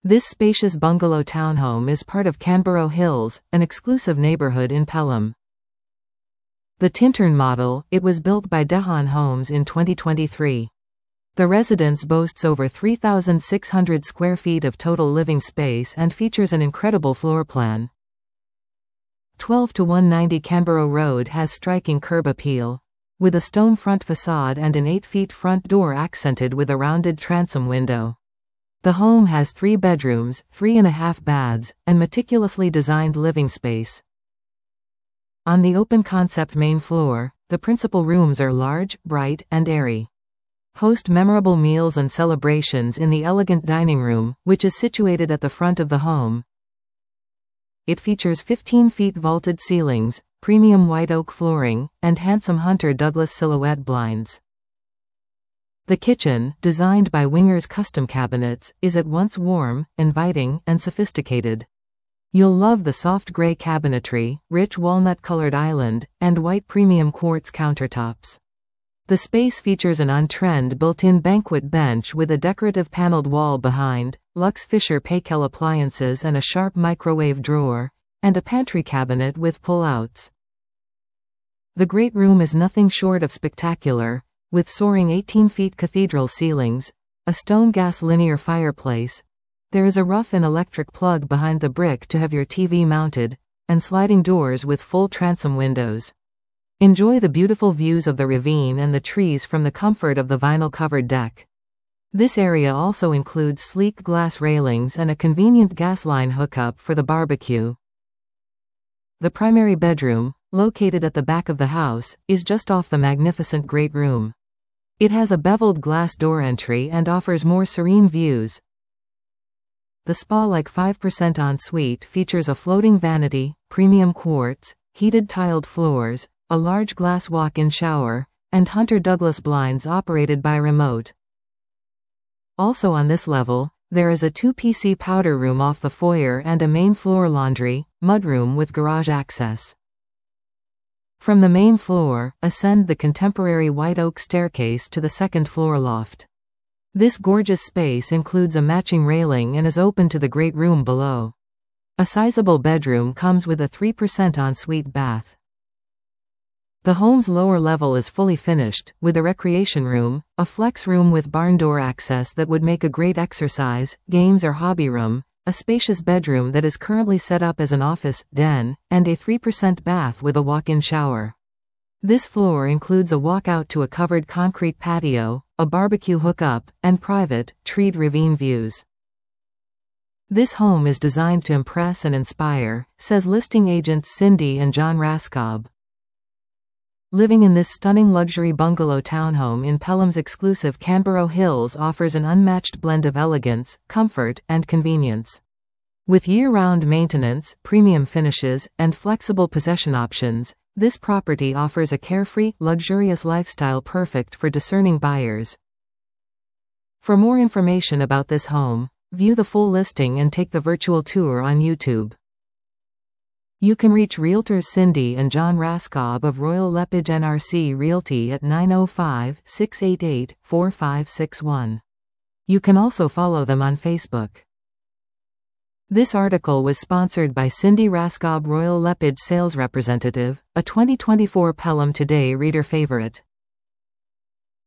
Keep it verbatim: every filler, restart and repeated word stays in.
This spacious bungalow townhome is part of Canberra Hills, an exclusive neighborhood in Pelham. The Tintern model, it was built by Dehan Homes in twenty twenty-three. The residence boasts over three thousand six hundred square feet of total living space and features an incredible floor plan. twelve to one ninety Canberra Road has striking curb appeal. With a stone front facade and an eight feet front door accented with a rounded transom window. The home has three bedrooms, three and a half baths, and meticulously designed living space. On the open concept main floor, the principal rooms are large, bright, and airy. Host memorable meals and celebrations in the elegant dining room, which is situated at the front of the home. It features fifteen feet vaulted ceilings, premium white oak flooring, and handsome Hunter Douglas silhouette blinds. The kitchen, designed by Winger's Custom Cabinets, is at once warm, inviting, and sophisticated. You'll love the soft gray cabinetry, rich walnut-colored island, and white premium quartz countertops. The space features an on-trend built-in banquet bench with a decorative paneled wall behind, luxe Fisher Paykel appliances and a sharp microwave drawer, and a pantry cabinet with pull-outs. The great room is nothing short of spectacular, with soaring eighteen feet cathedral ceilings, a stone gas linear fireplace. There is a rough-in electric plug behind the brick to have your T V mounted, and sliding doors with full transom windows. Enjoy the beautiful views of the ravine and the trees from the comfort of the vinyl-covered deck. This area also includes sleek glass railings and a convenient gas line hookup for the barbecue. The primary bedroom, located at the back of the house, is just off the magnificent great room. It has a beveled glass door entry and offers more serene views. The spa-like five percent ensuite features a floating vanity, premium quartz, heated tiled floors, a large glass walk-in shower, and Hunter Douglas blinds operated by remote. Also on this level, there is a two-P C powder room off the foyer and a main floor laundry, mudroom with garage access. From the main floor, ascend the contemporary white oak staircase to the second floor loft. This gorgeous space includes a matching railing and is open to the great room below. A sizable bedroom comes with a three percent ensuite bath. The home's lower level is fully finished, with a recreation room, a flex room with barn door access that would make a great exercise, games or hobby room, a spacious bedroom that is currently set up as an office, den, and a three percent bath with a walk-in shower. This floor includes a walkout to a covered concrete patio, a barbecue hookup, and private, treed ravine views. This home is designed to impress and inspire, says listing agents Cindy and John Raskob. Living in this stunning luxury bungalow townhome in Pelham's exclusive Canberra Hills offers an unmatched blend of elegance, comfort, and convenience. With year-round maintenance, premium finishes, and flexible possession options, this property offers a carefree, luxurious lifestyle perfect for discerning buyers. For more information about this home, view the full listing and take the virtual tour on YouTube. You can reach Realtors Cindy and John Raskob of Royal Lepage N R C Realty at nine oh five, six eight eight, four five six one. You can also follow them on Facebook. This article was sponsored by Cindy Raskob, Royal Lepage Sales Representative, a twenty twenty-four Pelham Today reader favorite.